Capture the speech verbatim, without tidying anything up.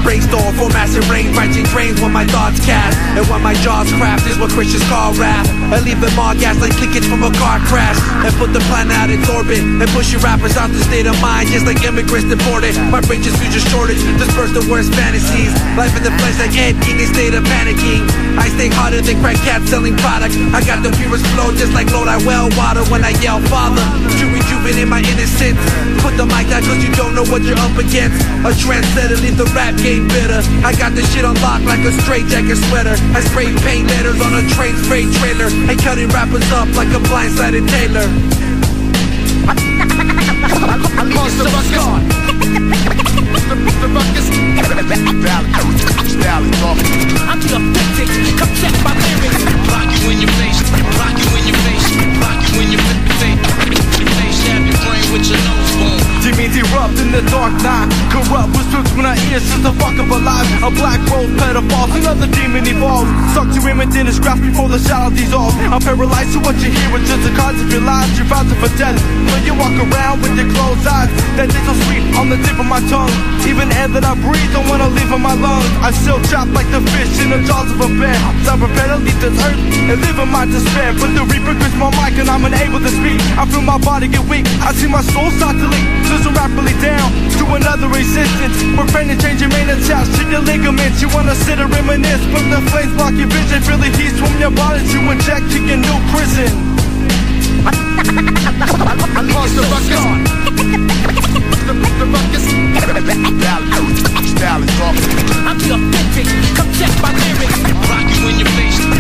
brainstorm for massive rain, writing drains when my thoughts cast. And when my jaws craft is what Christians call rap. I leave them all gas like leakage from a car crash. And put the planet out its orbit. And push your rappers out the state of mind, just like immigrants deported. My brain just future shortage, disperse the worst fantasies. Life in the flesh like Ed King, in state of panicking. I stay harder than crack cats selling product. I got the purest flow, just like Lord I well water when I yell Father. To rejuvenate my innocence. Put the mic down cause you don't know what you're up against. A trendsetter, leave the rap game bitter. I got this shit on lock like a straight jacket sweater. I spray paint letters on a train freight trailer. And cutting rappers up like a blindsided tailor. Monster Ruckus. Monster Ruckus. I'm the authentic. Come check my lyrics. Rock you in your face. Rock you in your face. Rock you in your face. Your face. Stab your brain with your nose bone. Demons erupt in the dark night. Corrupt with strips when I ear since the fuck up alive. A black rose pedophiles, another demon evolves. Sucked you in within his grasp before the shadow dissolves. I'm paralyzed to what you hear is just the cause of your lives. You're about to fidelity when you walk around with your closed eyes. That taste so sweet on the tip of my tongue. Even air that I breathe don't wanna leave in my lungs. I still chop like the fish in the jaws of a bear. So I prepare to leave this earth and live in my despair. But the reaper grips my mic and I'm unable to speak. I feel my body get weak. I see my soul start to leak. Listen rapidly down to another existence. We're friendly, changing main attached to your ligaments. You wanna sit and reminisce, but the flames block your vision. Feel the heat from your body to inject to your new prison. Monster Ruckus. The Ruckus. I'm the authentic. Come check my lyrics. Rock you in your face.